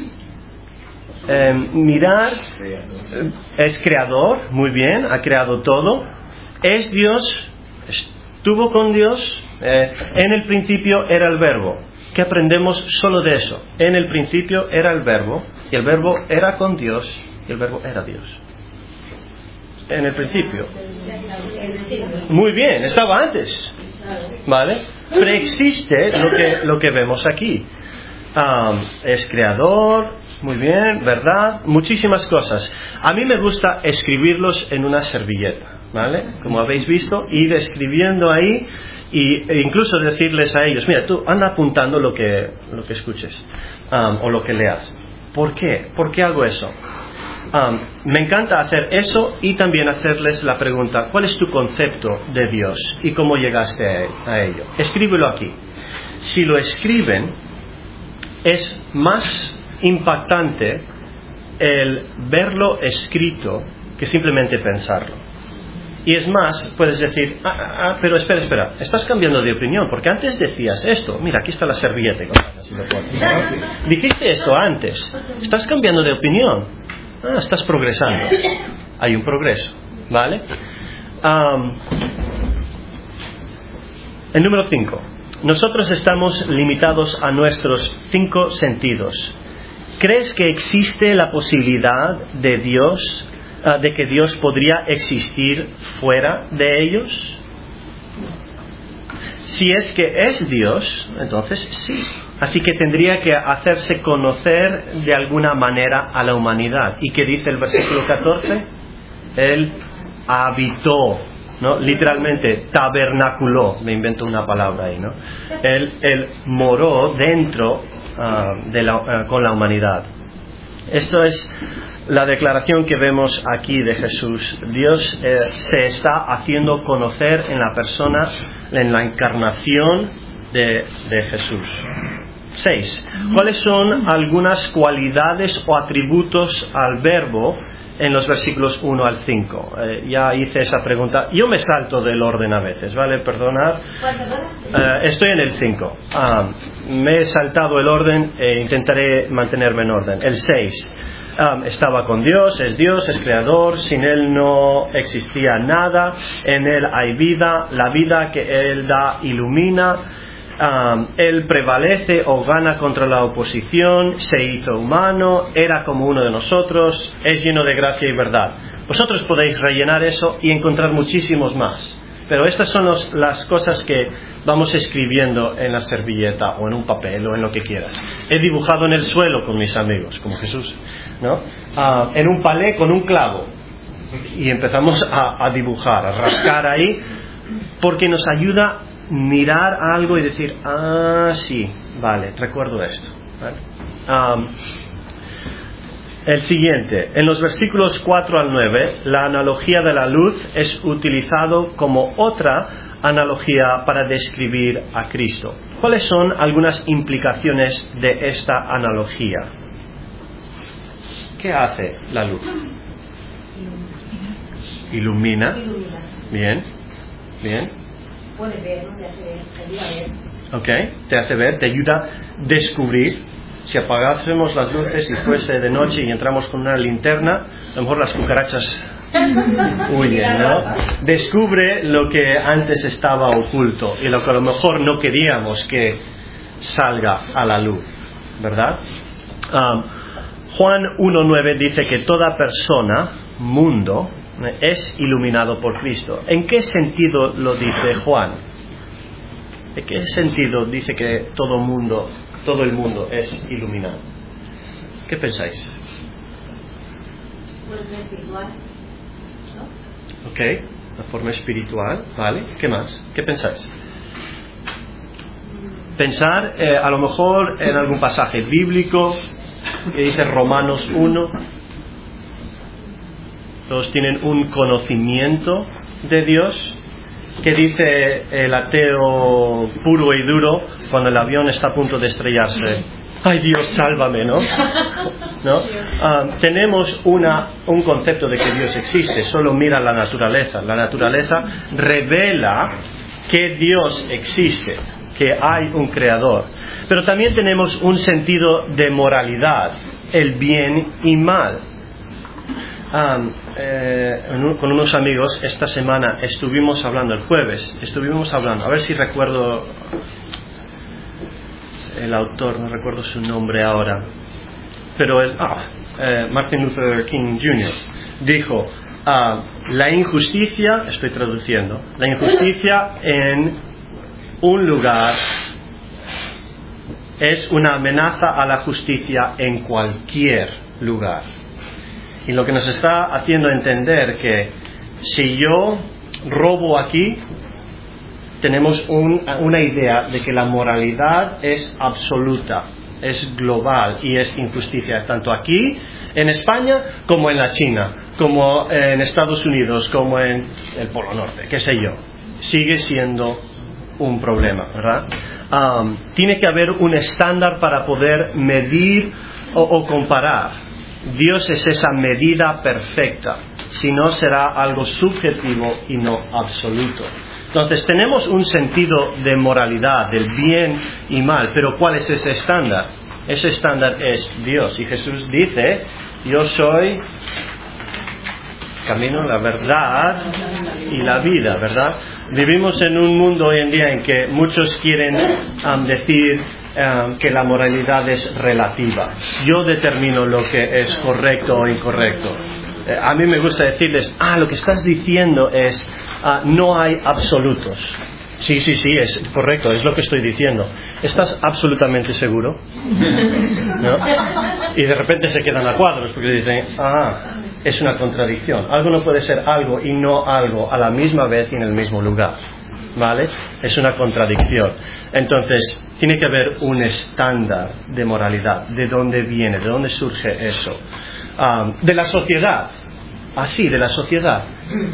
Mirar, es creador, muy bien, ha creado todo. Es Dios, estuvo con Dios. En el principio era el verbo. ¿Qué aprendemos solo de eso? En el principio era el verbo, y el verbo era con Dios, y el verbo era Dios. En el principio. Muy bien, estaba antes. ¿Vale? Preexiste lo que vemos aquí. Es creador, muy bien, verdad, muchísimas cosas. A mí me gusta escribirlos en una servilleta, ¿vale? Como habéis visto, ir escribiendo ahí e incluso decirles a ellos, mira, tú anda apuntando lo que escuches o lo que leas. ¿Por qué? ¿Por qué hago eso? Me encanta hacer eso y también hacerles la pregunta, ¿cuál es tu concepto de Dios y cómo llegaste a ello? Escríbelo aquí. Si lo escriben, es más impactante el verlo escrito que simplemente pensarlo. Y es más, puedes decir, pero espera, estás cambiando de opinión, porque antes decías esto. Mira, aquí está la servilleta. Si lo puedo hacer. Dijiste esto antes. Estás cambiando de opinión. Estás progresando. Hay un progreso, ¿vale? El número 5. Nosotros estamos limitados a nuestros 5 sentidos. ¿Crees que existe la posibilidad de que Dios podría existir fuera de ellos? Si es que es Dios, entonces sí. Así que tendría que hacerse conocer de alguna manera a la humanidad. ¿Y qué dice el versículo 14? Él habitó, ¿no? Literalmente, tabernaculó. Me invento una palabra ahí, ¿no? Él moró dentro con la humanidad. Esto es la declaración que vemos aquí de Jesús. Dios se está haciendo conocer en la persona, en la encarnación de Jesús. 6. ¿Cuáles son algunas cualidades o atributos al verbo en los versículos 1 al 5? Ya hice esa pregunta. Yo me salto del orden a veces, ¿vale? Perdonad. Estoy en el 5. Me he saltado el orden e intentaré mantenerme en orden. El 6. Estaba con Dios, es creador, sin Él no existía nada, en Él hay vida, la vida que Él da ilumina. Él prevalece o gana contra la oposición, se hizo humano, era como uno de nosotros, es lleno de gracia y verdad. Vosotros podéis rellenar eso y encontrar muchísimos más, pero estas son las cosas que vamos escribiendo en la servilleta o en un papel o en lo que quieras. He dibujado en el suelo con mis amigos, como Jesús, ¿no? En un palé con un clavo, y empezamos a dibujar, a rascar ahí, porque nos ayuda mirar algo y decir, sí, vale, recuerdo esto, ¿vale? El siguiente, en los versículos 4 al 9, la analogía de la luz es utilizado como otra analogía para describir a Cristo. ¿Cuáles son algunas implicaciones de esta analogía? ¿Qué hace la luz? Ilumina. Bien. Puede ver, ¿no? Te hace ver, te ayuda a ver. Ok, te hace ver, te ayuda a descubrir. Si apagásemos las luces y fuese de noche y entramos con una linterna, a lo mejor las cucarachas huyen, ¿no? Descubre lo que antes estaba oculto y lo que a lo mejor no queríamos que salga a la luz, ¿verdad? Juan 1:9 dice que toda persona, mundo, es iluminado por Cristo. ¿En qué sentido lo dice Juan? ¿En qué sentido dice que todo el mundo es iluminado? ¿Qué pensáis? Puede ser espiritual, ¿no? Ok, la forma espiritual, ¿vale? ¿Qué más? ¿Qué pensáis? Pensar a lo mejor en algún pasaje bíblico que dice Romanos 1. Todos tienen un conocimiento de Dios. ¿Qué dice el ateo puro y duro cuando el avión está a punto de estrellarse? ¡Ay, Dios, sálvame!, ¿no? Tenemos un concepto de que Dios existe. Solo mira la naturaleza. La naturaleza revela que Dios existe, que hay un creador. Pero también tenemos un sentido de moralidad, el bien y mal. Con unos amigos esta semana estuvimos hablando, el jueves a ver si recuerdo el autor, no recuerdo su nombre ahora, pero Martin Luther King Jr. dijo, la injusticia, estoy traduciendo, la injusticia en un lugar es una amenaza a la justicia en cualquier lugar. Y lo que nos está haciendo entender que si yo robo aquí, tenemos una idea de que la moralidad es absoluta, es global y es injusticia, tanto aquí en España como en la China, como en Estados Unidos, como en el Polo Norte, qué sé yo. Sigue siendo un problema, ¿verdad? Tiene que haber un estándar para poder medir o comparar. Dios es esa medida perfecta. sino será algo subjetivo y no absoluto. Entonces tenemos un sentido de moralidad, del bien y mal, pero ¿cuál es ese estándar? Ese estándar es Dios, y Jesús dice: yo soy camino, la verdad y la vida, ¿verdad? Vivimos en un mundo hoy en día en que muchos quieren decir que la moralidad es relativa. Yo determino lo que es correcto o incorrecto. A mí me gusta decirles: lo que estás diciendo es no hay absolutos. Sí, es correcto, es lo que estoy diciendo. ¿Estás absolutamente seguro? ¿No? Y de repente se quedan a cuadros porque dicen: es una contradicción. Algo no puede ser algo y no algo a la misma vez y en el mismo lugar, ¿vale? Es una contradicción. Entonces, tiene que haber un estándar de moralidad. ¿De dónde viene? ¿De dónde surge eso? De la sociedad. De la sociedad.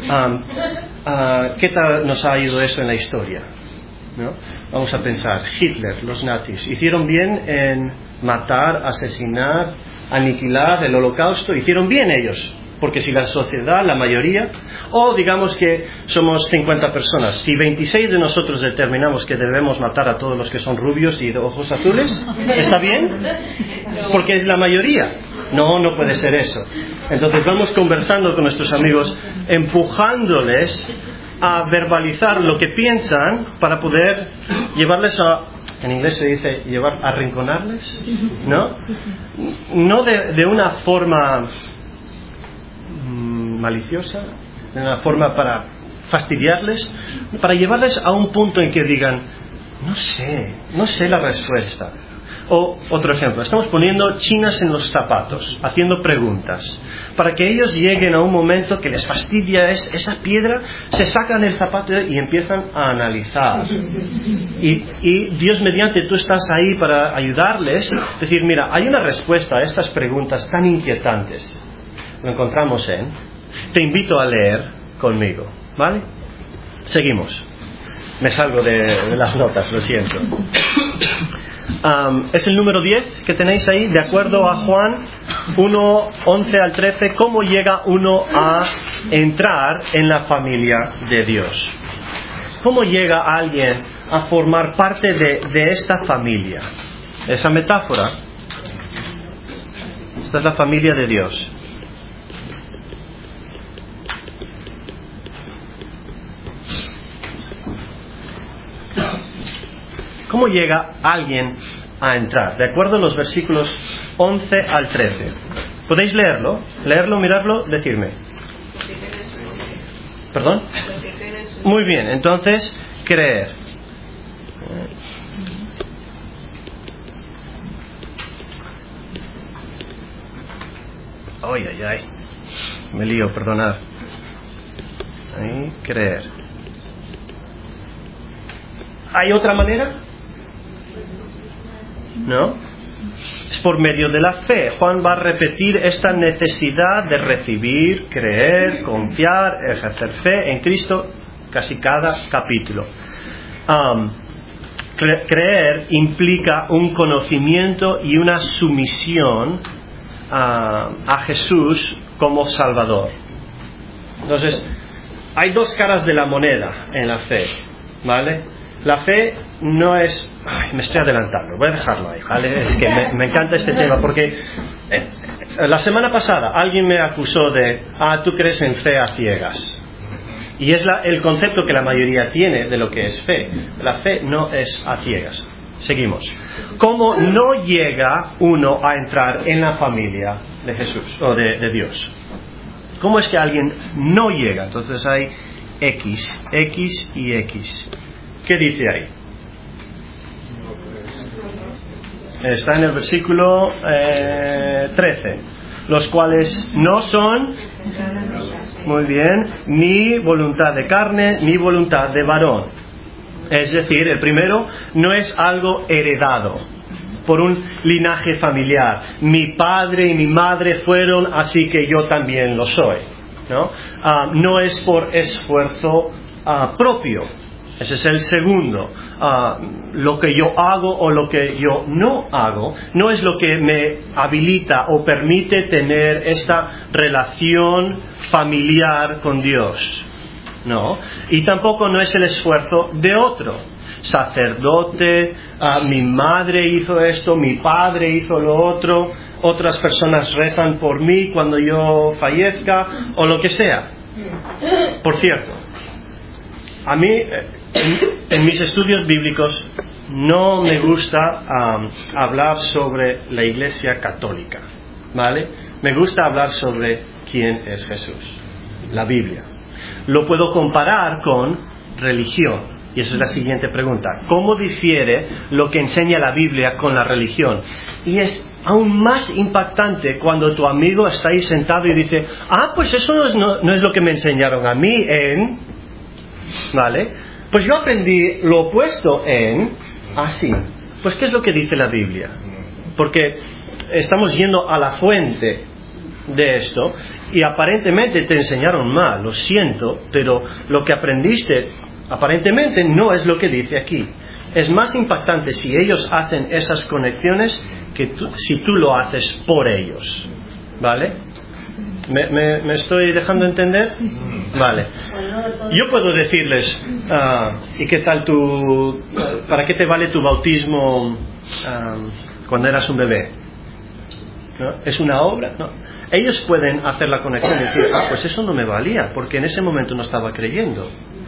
¿Qué tal nos ha ido eso en la historia? ¿No? Vamos a pensar: Hitler, los nazis, ¿hicieron bien en matar, asesinar, aniquilar, el holocausto? ¿Hicieron bien ellos? Porque si la sociedad, la mayoría, o digamos que somos 50 personas, si 26 de nosotros determinamos que debemos matar a todos los que son rubios y de ojos azules, ¿está bien? Porque es la mayoría. No puede ser eso. Entonces vamos conversando con nuestros amigos, empujándoles a verbalizar lo que piensan para poder llevarles en inglés se dice arrinconarles, ¿no? No de una forma maliciosa, de una forma para fastidiarles, para llevarles a un punto en que digan: no sé la respuesta. O otro ejemplo: estamos poniendo chinas en los zapatos, haciendo preguntas, para que ellos lleguen a un momento que les fastidia esa piedra, se sacan el zapato y empiezan a analizar. Y Dios mediante, tú estás ahí para ayudarles, decir: mira, hay una respuesta a estas preguntas tan inquietantes. Lo encontramos te invito a leer conmigo, ¿vale? Seguimos. Me salgo de las notas, lo siento. Es el número 10 que tenéis ahí, de acuerdo a Juan 1, 11 al 13. ¿Cómo llega uno a entrar en la familia de Dios? ¿Cómo llega alguien a formar parte de esta familia? Esa metáfora. Esta es la familia de Dios. ¿Cómo llega alguien a entrar? De acuerdo a los versículos 11 al 13. ¿Podéis leerlo? Leerlo, mirarlo, decirme. ¿Perdón? Muy bien, entonces, creer. Ay. Me lío, perdonad. Ahí, creer. ¿Hay otra manera? ¿No? Es por medio de la fe. Juan va a repetir esta necesidad de recibir, creer, confiar, ejercer fe en Cristo casi cada capítulo. Creer implica un conocimiento y una sumisión a Jesús como Salvador. Entonces, hay dos caras de la moneda en la fe, ¿vale? La fe no es... me estoy adelantando, voy a dejarlo ahí, ¿vale? Es que me encanta este tema porque la semana pasada alguien me acusó de tú crees en fe a ciegas. Y es el concepto que la mayoría tiene de lo que es fe. La fe no es a ciegas. Seguimos. ¿Cómo no llega uno a entrar en la familia de Jesús o de Dios? ¿Cómo es que alguien no llega? Entonces hay X y X. ¿Qué dice ahí? Está en el versículo 13. Los cuales no son, muy bien, ni voluntad de carne, ni voluntad de varón. Es decir, el primero no es algo heredado por un linaje familiar. Mi padre y mi madre fueron, así que yo también lo soy, ¿no? No es por esfuerzo propio, Ese es el segundo. Lo que yo hago o lo que yo no hago no es lo que me habilita o permite tener esta relación familiar con Dios. No. Y tampoco no es el esfuerzo de otro. Sacerdote, mi madre hizo esto, mi padre hizo lo otro, otras personas rezan por mí cuando yo fallezca o lo que sea. Por cierto, a mí en mis estudios bíblicos no me gusta hablar sobre la Iglesia católica, ¿vale? Me gusta hablar sobre quién es Jesús, la Biblia. Lo puedo comparar con religión. Y esa es la siguiente pregunta. ¿Cómo difiere lo que enseña la Biblia con la religión? Y es aún más impactante cuando tu amigo está ahí sentado y dice, pues eso no es lo que me enseñaron a mí en... ¿Vale? Pues yo aprendí lo opuesto en... así. Pues ¿qué es lo que dice la Biblia? Porque estamos yendo a la fuente de esto y aparentemente te enseñaron mal, lo siento, pero lo que aprendiste aparentemente no es lo que dice aquí. Es más impactante si ellos hacen esas conexiones que si tú lo haces por ellos. ¿Vale? ¿Me estoy dejando entender? Vale. Yo puedo decirles, ¿y qué tal para qué te vale tu bautismo cuando eras un bebé? ¿No? ¿Es una obra? No. Ellos pueden hacer la conexión y decir, pues eso no me valía, porque en ese momento no estaba creyendo.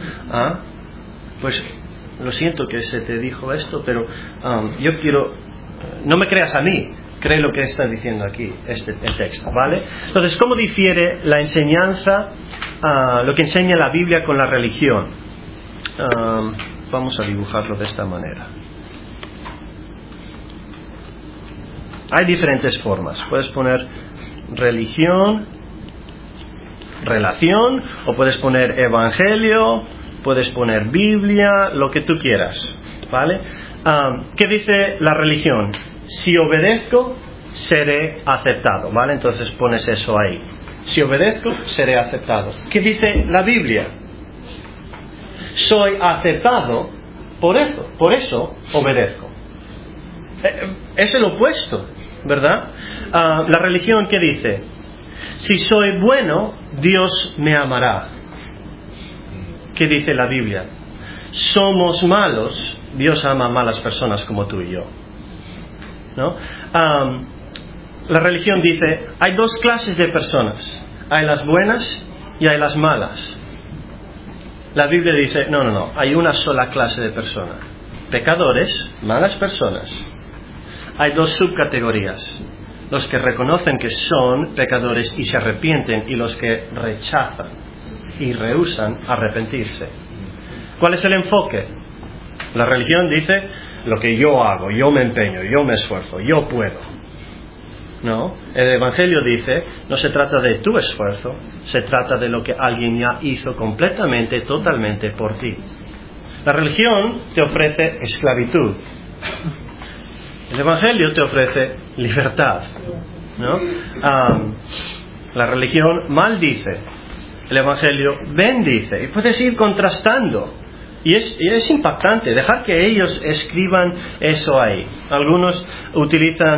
Pues lo siento que se te dijo esto, pero yo quiero, no me creas a mí, cree lo que está diciendo aquí el texto, ¿vale? Entonces, ¿cómo difiere la enseñanza, lo que enseña la Biblia con la religión? Vamos a dibujarlo de esta manera. Hay diferentes formas. Puedes poner religión, relación, o puedes poner evangelio, puedes poner Biblia, lo que tú quieras, ¿vale? ¿Qué dice la religión? Si obedezco, seré aceptado, ¿vale? Entonces pones eso ahí. Si obedezco, seré aceptado. ¿Qué dice la Biblia? Soy aceptado, por eso obedezco. Es el opuesto, ¿verdad? La religión, ¿qué dice? Si soy bueno, Dios me amará. ¿Qué dice la Biblia? Somos malos, Dios ama a malas personas como tú y yo, ¿no? La religión dice, hay dos clases de personas, hay las buenas y hay las malas. La Biblia dice, no, hay una sola clase de personas, pecadores, malas personas. Hay dos subcategorías, los que reconocen que son pecadores y se arrepienten, y los que rechazan y rehúsan arrepentirse. ¿Cuál es el enfoque? La religión dice, lo que yo hago, yo me empeño, yo me esfuerzo, yo puedo. No, el Evangelio dice, no se trata de tu esfuerzo, se trata de lo que alguien ya hizo completamente, totalmente por ti. La religión te ofrece esclavitud. El Evangelio te ofrece libertad, ¿no? La religión maldice, el Evangelio bendice, y puedes ir contrastando. Y es impactante dejar que ellos escriban eso ahí. Algunos utilizan,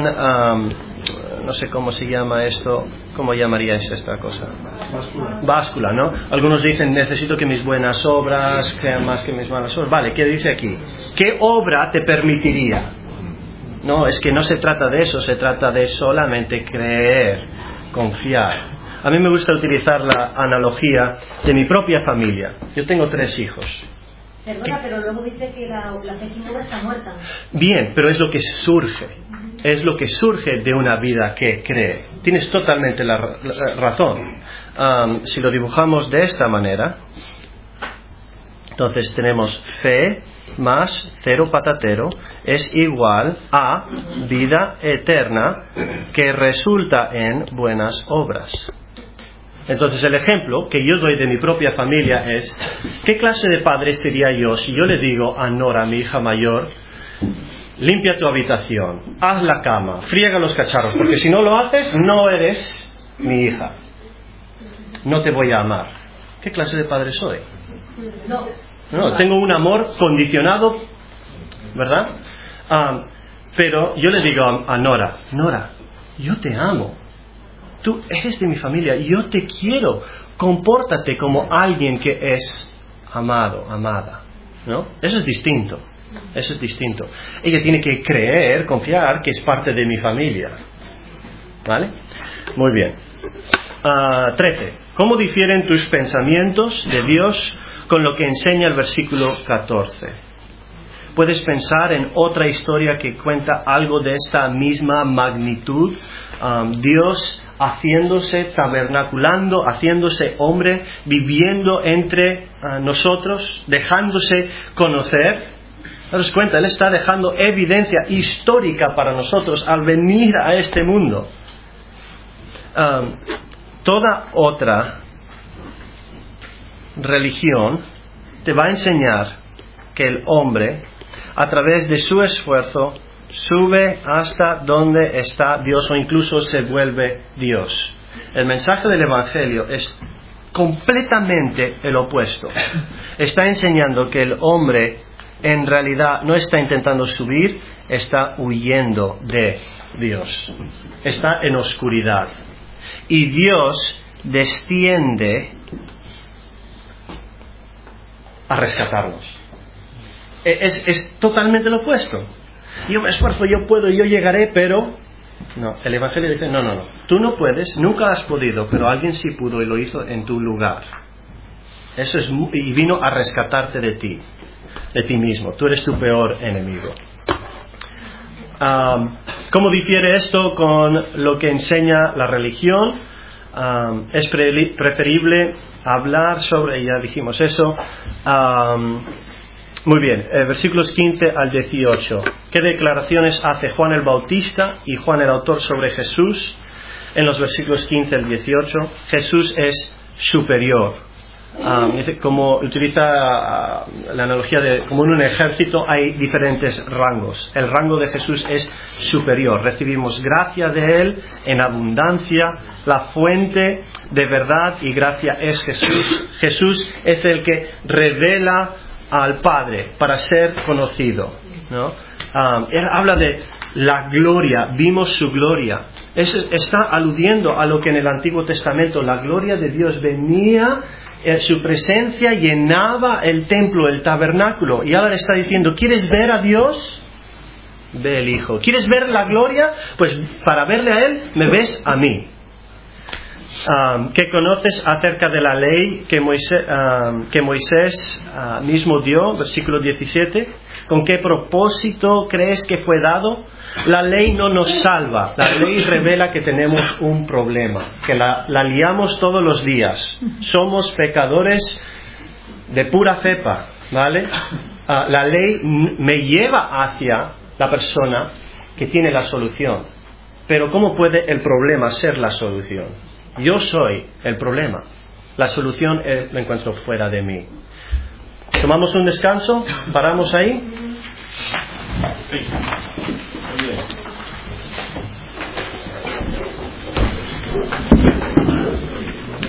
no sé cómo se llama esto, ¿cómo llamaríais esta cosa? Báscula, ¿no? Algunos dicen, necesito que mis buenas obras crean más que mis malas obras. Vale, ¿qué dice aquí? ¿Qué obra te permitiría? No, es que no se trata de eso, se trata de solamente creer, confiar. A mí me gusta utilizar la analogía de mi propia familia. Yo tengo 3 hijos. Perdona, pero luego dice que la fe sin obra está muerta. Bien, pero es lo que surge. Es lo que surge de una vida que cree. Tienes totalmente la razón. Si lo dibujamos de esta manera, entonces tenemos fe más 0 patatero es igual a vida eterna que resulta en buenas obras. Entonces el ejemplo que yo doy de mi propia familia es, ¿qué clase de padre sería yo si yo le digo a Nora, mi hija mayor, limpia tu habitación, haz la cama, friega los cacharros, porque si no lo haces no eres mi hija, no te voy a amar? ¿Qué clase de padre soy? No. No, tengo un amor condicionado, ¿verdad? Pero yo le digo a Nora, yo te amo. Tú eres de mi familia, yo te quiero. Compórtate como alguien que es amado, amada, ¿no? Eso es distinto. Ella tiene que creer, confiar que es parte de mi familia. ¿Vale? Muy bien. 13. ¿Cómo difieren tus pensamientos de Dios con lo que enseña el versículo 14? ¿Puedes pensar en otra historia que cuenta algo de esta misma magnitud? Dios haciéndose, tabernaculando, haciéndose hombre, viviendo entre nosotros, dejándose conocer. ¿Daros cuenta? Él está dejando evidencia histórica para nosotros al venir a este mundo. Toda otra religión te va a enseñar que el hombre, a través de su esfuerzo, sube hasta donde está Dios o incluso se vuelve Dios. El mensaje del Evangelio es completamente el opuesto. Está enseñando que el hombre en realidad no está intentando subir, está huyendo de Dios. Está en oscuridad. Y Dios desciende a rescatarnos. Es totalmente lo opuesto. Yo me esfuerzo, yo puedo, yo llegaré, pero... No, el Evangelio dice, no. Tú no puedes, nunca has podido, pero alguien sí pudo y lo hizo en tu lugar. Eso es, y vino a rescatarte de ti mismo. Tú eres tu peor enemigo. ¿Cómo difiere esto con lo que enseña la religión? Es preferible hablar sobre, ya dijimos eso. Muy bien, versículos 15 al 18. ¿Qué declaraciones hace Juan el Bautista y Juan el autor sobre Jesús? En los versículos 15 al 18, Jesús es superior. Como utiliza la analogía de como en un ejército hay diferentes rangos. El rango de Jesús es superior. Recibimos gracia de Él en abundancia. La fuente de verdad y gracia es Jesús. Jesús es el que revela al Padre para ser conocido, ¿no? Él habla de la gloria, vimos su gloria. Está aludiendo a lo que en el Antiguo Testamento la gloria de Dios venía, su presencia llenaba el templo, el tabernáculo, y ahora está diciendo, ¿quieres ver a Dios? Ve el Hijo. ¿Quieres ver la gloria? Pues para verle a Él, me ves a mí. ¿Qué conoces acerca de la ley que Moisés mismo dio? Versículo 17. ¿Con qué propósito crees que fue dado? La ley no nos salva. La ley revela que tenemos un problema, que la liamos todos los días. Somos pecadores de pura cepa, ¿vale? La ley me lleva hacia la persona que tiene la solución. Pero ¿cómo puede el problema ser la solución? Yo soy el problema. La solución la encuentro fuera de mí. ¿Tomamos un descanso? ¿Paramos ahí? Sí.